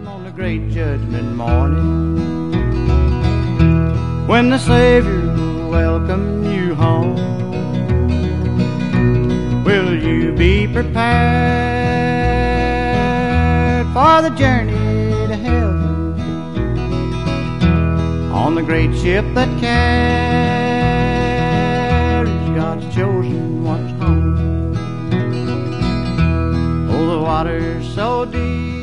on the great judgment morning, when the Savior will welcome you home. Will you be prepared for the journey to heaven on the great ship that carries God's chosen ones home? Oh, the water's so deep